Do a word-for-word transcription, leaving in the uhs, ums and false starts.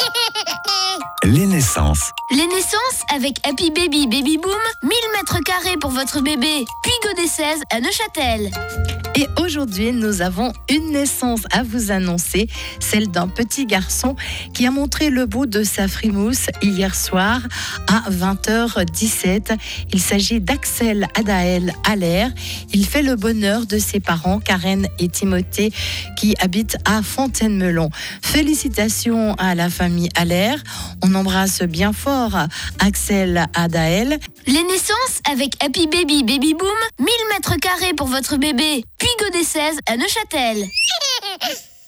Les naissances. Les naissances avec Happy Baby Baby Boom, mille mètres carrés pour votre bébé, puis Godet seize à Neuchâtel. Et aujourd'hui, nous avons une naissance à vous annoncer, celle d'un petit garçon qui a montré le bout de sa frimousse hier soir à vingt heures dix-sept. Il s'agit d'Axel Adaël Allaire. Il fait le bonheur de ses parents, Karen et Timothée, qui habitent à Fontaine-Melon. Félicitations à la famille Allaire. On embrasse bien fort Axel Adaël. Les naissances avec Happy Baby Baby Boom, mille mètres carrés pour votre bébé, puis Godet seize à Neuchâtel.